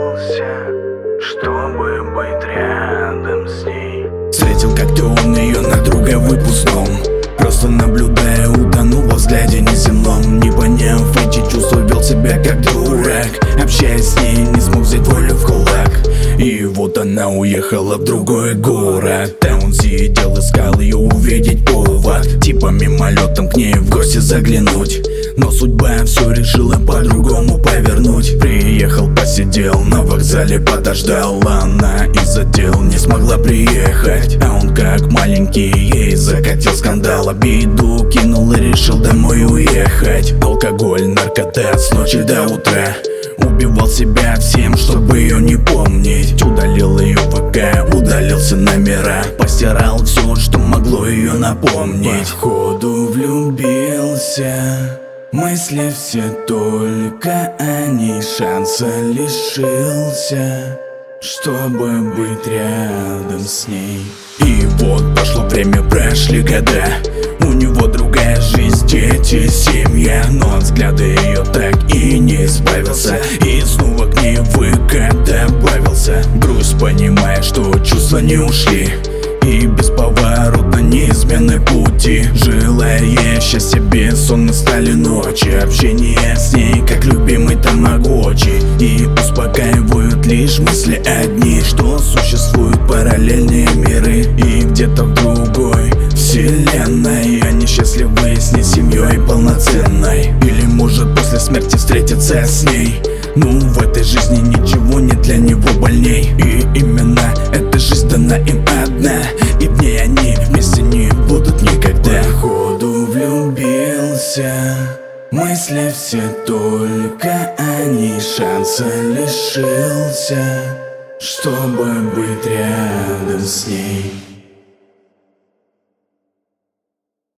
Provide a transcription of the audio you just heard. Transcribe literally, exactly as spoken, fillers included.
чтобы быть рядом с ней. Встретил как-то он ее на друга выпускном, просто наблюдая, утонул во взгляде неземном. Не поняв эти чувства, вел себя как дурак, общаясь с ней, не смог взять волю в кулак. И вот она уехала в другой город, там он сидел, искал ее увидеть повод, типа мимолетом к ней в гости заглянуть. Но судьба все решила по-другому повернуть. Приехал, посидел, на вокзале подождал, она из-за дел не смогла приехать. А он как маленький ей закатил скандал, обиду кинул и решил домой уехать. Алкоголь, наркота с ночи до утра, убивал себя всем, чтобы ее не помнить. Удалил ее ВК, удалился номера, постирал все, что могло ее напомнить. Походу влюбился, мысли все только о ней, шанса лишился, чтобы быть рядом с ней. И вот пошло время, прошли года, у него другая жизнь, дети, семья, но от взгляда ее так и не избавился. И снова к ней ВК добавился. Грусть, понимая, что чувства не ушли, и бесповоротно неизменны пути. Желая ей счастья, бессонны стали ночи, общение с ней как любимый тамагочи. И успокаивают лишь мысли одни, что существуют параллельные миры, и где-то в другой вселенной они счастливы с ней, семьей полноценной. Или может после смерти встретиться с ней. Ну, в этой жизни ничего нет для него больней, и именно эта жизнь дана им одна, и в ней они вместе не будут никогда. Походу влюбился, мысли все только о ней, шанса лишился, чтобы быть рядом с ней.